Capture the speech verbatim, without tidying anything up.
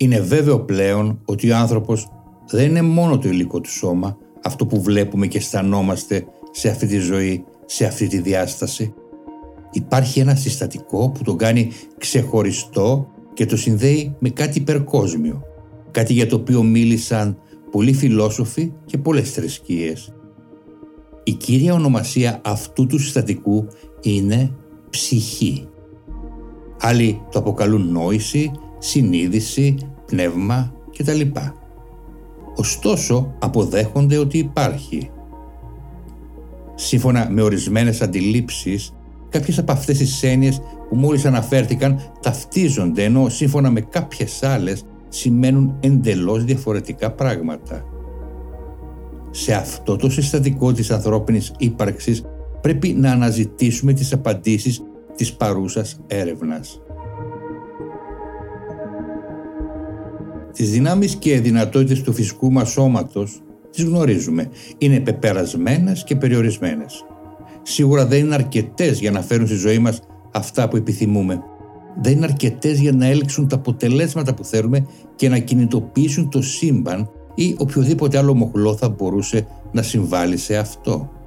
Είναι βέβαιο πλέον ότι ο άνθρωπος δεν είναι μόνο το υλικό του σώμα, αυτό που βλέπουμε και αισθανόμαστε σε αυτή τη ζωή, σε αυτή τη διάσταση. Υπάρχει ένα συστατικό που τον κάνει ξεχωριστό και το συνδέει με κάτι υπερκόσμιο, κάτι για το οποίο μίλησαν πολλοί φιλόσοφοι και πολλές θρησκείες. Η κύρια ονομασία αυτού του συστατικού είναι ψυχή. Άλλοι το αποκαλούν νόηση, συνείδηση, πνεύμα κτλ. Ωστόσο, αποδέχονται ότι υπάρχει. Σύμφωνα με ορισμένες αντιλήψεις, κάποιες από αυτές τις έννοιες που μόλις αναφέρθηκαν ταυτίζονται, ενώ σύμφωνα με κάποιες άλλες σημαίνουν εντελώς διαφορετικά πράγματα. Σε αυτό το συστατικό της ανθρώπινης ύπαρξης πρέπει να αναζητήσουμε τις απαντήσεις της παρούσας έρευνας. Τις δυνάμεις και δυνατότητες του φυσικού μας σώματος τις γνωρίζουμε. Είναι πεπερασμένες και περιορισμένες. Σίγουρα δεν είναι αρκετές για να φέρουν στη ζωή μας αυτά που επιθυμούμε. Δεν είναι αρκετές για να έλξουν τα αποτελέσματα που θέλουμε και να κινητοποιήσουν το σύμπαν ή οποιοδήποτε άλλο μοχλό θα μπορούσε να συμβάλλει σε αυτό.